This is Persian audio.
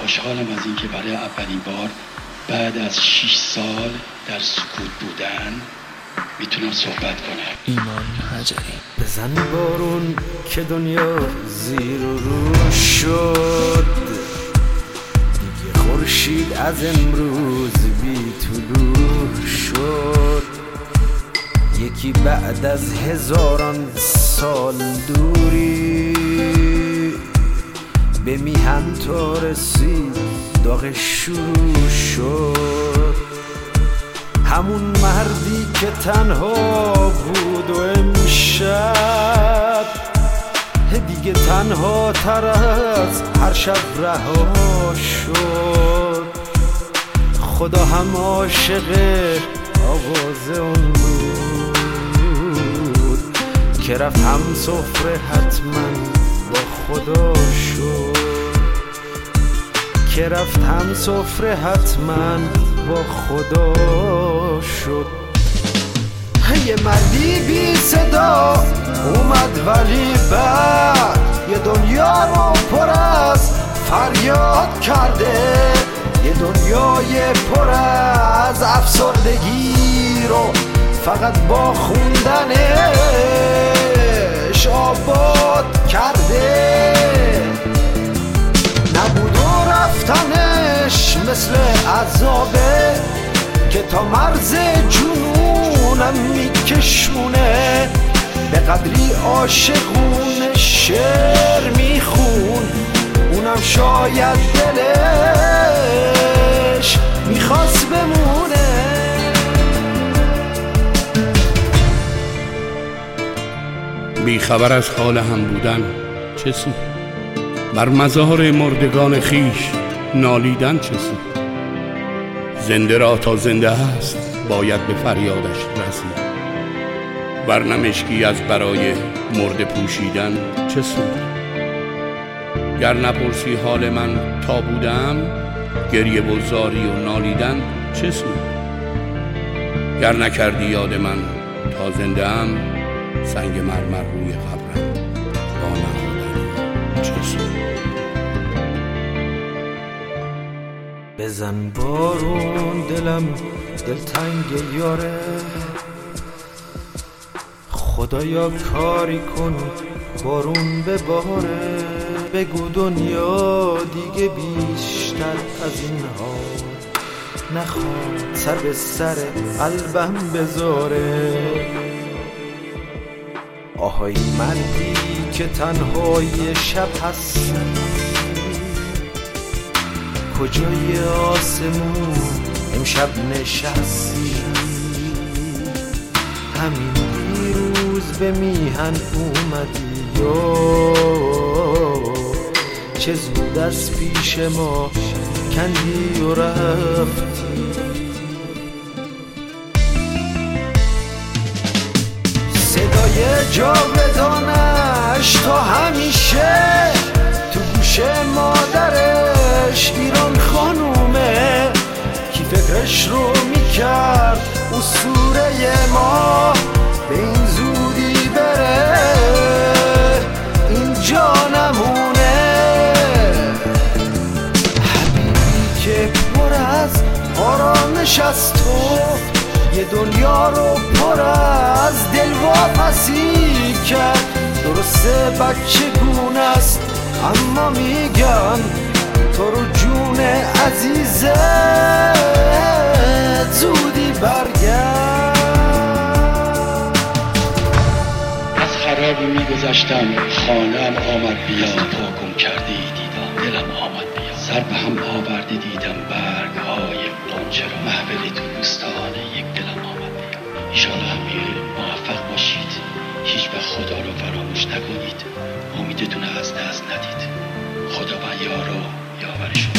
خوشحالم از اینکه برای اولین بار بعد از 6 سال در سکوت بودن میتونم صحبت کنم. ایمان حجری. بزن بارون که دنیا زیر و رو شد، دیگه خورشید از امروز بی طلوع شد. یکی بعد از هزاران سال دوری به میهن تا رسید داغ شروع شد. همون مردی که تنها بود و امشب دیگه تنها تر از هر شب رها شد. خدا هم عاشق آواز اون بود که رفت هم سفره حتما با خدا شد، که رفت هم سفره حتما با خدا شد. یه مردی بی صدا اومد ولی بعد یه دنیا رو پر از فریاد کرده، یه دنیای پر از افسردگی رو فقط با خوندنش آباد کرده. نبود و رفتنش مثل عذابه که تا مرز جنونم میکشونه. به قدری عاشقون شعر میخون اونم شاید دلش میخواست بمونه. بیخبر از حال هم بودن چه سود؟ بر مزار مردگان خیش نالیدن چه سود؟ زنده را تا زنده هست باید به فریادش رسید، ورنه مشکی از برای مرده پوشیدن چه سود؟ گر نپرسی حال من تا بودم، گریه و زاری و نالیدن چه سود؟ گر نکردی یاد من تا زنده ام، سنگ مرمر روی قبرم با نهادن چه سود؟ بزن بارون دلم دلتنگ یاره، خدایا کاری کن بارون بباره. بگو دنیا دیگه بیشتر از این ها نخواد سر به سر قلبم بذاره. آهای مردی که تنهای شب هستی، کجای آسمون امشب نشستی؟ همین دیروز به میهن اومدی یا چه زود از پیش ما کندی و رفتی؟ صدای جاودانش تا همیشه تو گوش مادرش ایران خانومه. کی فکرش رو میکرد اسطوره ما به این زودی بره اینجا نمونه؟ حبیبی که پر از آرامش از تو یه دنیا رو پر از دلواپسی کرد. درسته بچه گونه است اما میگم تو رو جون عزیزت زودی برگرد. از خرابی میگذشتم خانه‌ام آمد بیا، تا گم کرده دیدم دلم آمد بیا. سر به هم آورده دیدم برگ‌های غنچه را، محفلی تو بوستان یک دلم آمد بیا. ایشالا همه موفق باشید، هیچ وقت خدا رو فراموش نکنید، امیدتون از دست ندید. خدا و یار و یاور شما.